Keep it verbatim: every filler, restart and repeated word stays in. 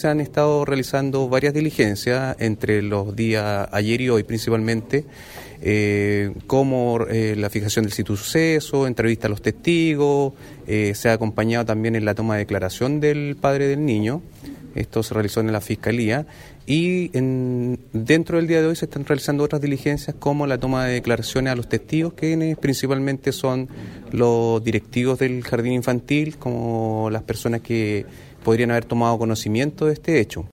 se han estado realizando varias diligencias entre los días ayer y hoy principalmente, eh, como eh, la fijación del sitio suceso, entrevista a los testigos, eh, se ha acompañado también en la toma de declaración del padre del niño. Esto se realizó en la Fiscalía y en, dentro del día de hoy se están realizando otras diligencias como la toma de declaraciones a los testigos, que principalmente son los directivos del jardín infantil, como las personas que podrían haber tomado conocimiento de este hecho.